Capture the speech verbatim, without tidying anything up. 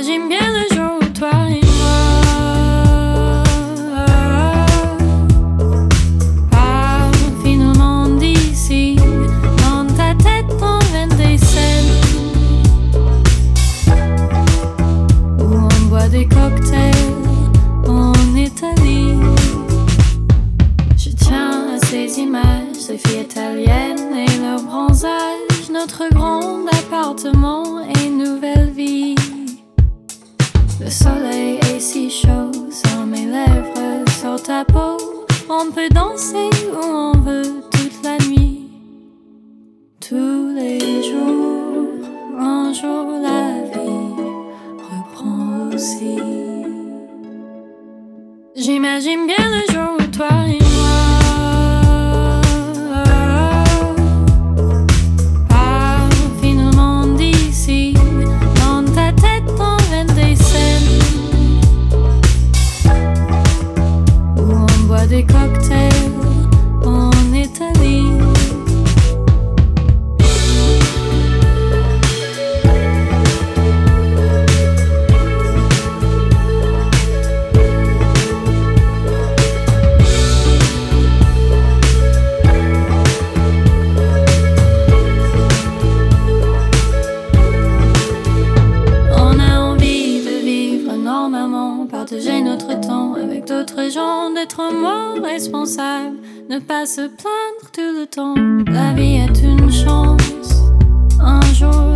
J'imagine bien le jour où toi et moi parlent finalement d'ici. Dans ta tête on vient des scènes où on boit des cocktails en Italie. Je tiens à ces images, ces filles italiennes et leur bronzage, notre grand appartement et nouvelle vie. Le soleil est si chaud sur mes lèvres, sur ta peau. On peut danser où on veut toute la nuit. Tous les jours, un jour la vie reprend aussi. J'imagine bien le jour où toi et moi parlent finalement d'ici. Dans ta tête on vient des scènes où on boit des cocktails en Italie. Partager notre temps avec d'autres gens, d'être moins responsable, ne pas se plaindre tout le temps. La vie est une chance, un jour